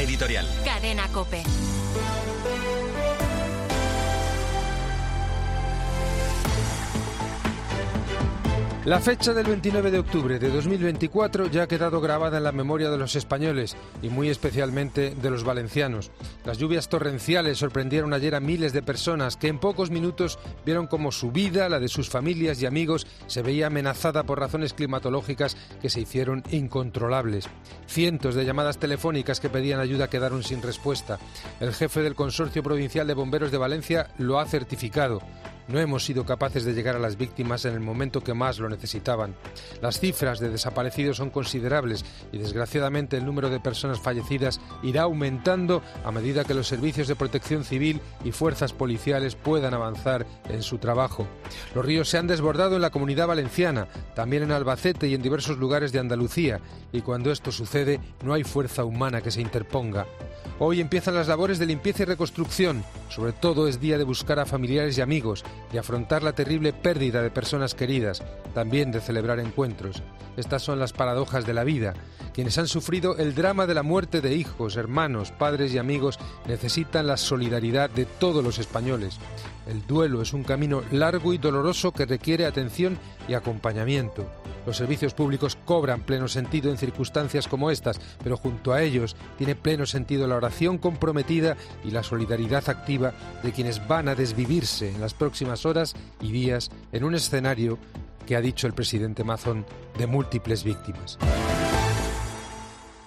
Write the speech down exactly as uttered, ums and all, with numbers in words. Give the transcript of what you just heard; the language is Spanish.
editorial. Cadena COPE. La fecha del veintinueve de octubre de dos mil veinticuatro ya ha quedado grabada en la memoria de los españoles y muy especialmente de los valencianos. Las lluvias torrenciales sorprendieron ayer a miles de personas que en pocos minutos vieron cómo su vida, la de sus familias y amigos, se veía amenazada por razones climatológicas que se hicieron incontrolables. Cientos de llamadas telefónicas que pedían ayuda quedaron sin respuesta. El jefe del Consorcio Provincial de Bomberos de Valencia lo ha certificado. No hemos sido capaces de llegar a las víctimas en el momento que más lo necesitaban. Las cifras de desaparecidos son considerables y, desgraciadamente, el número de personas fallecidas irá aumentando a medida que los servicios de protección civil y fuerzas policiales puedan avanzar en su trabajo. Los ríos se han desbordado en la Comunidad Valenciana, también en Albacete y en diversos lugares de Andalucía, y cuando esto sucede no hay fuerza humana que se interponga. Hoy empiezan las labores de limpieza y reconstrucción. Sobre todo es día de buscar a familiares y amigos, de afrontar la terrible pérdida de personas queridas, también de celebrar encuentros. Estas son las paradojas de la vida. Quienes han sufrido el drama de la muerte de hijos, hermanos, padres y amigos necesitan la solidaridad de todos los españoles. El duelo es un camino largo y doloroso que requiere atención y acompañamiento. Los servicios públicos cobran pleno sentido en circunstancias como estas, pero junto a ellos tiene pleno sentido la oración comprometida y la solidaridad activa de quienes van a desvivirse en las próximas horas y días en un escenario que ha dicho el presidente Mazón de múltiples víctimas.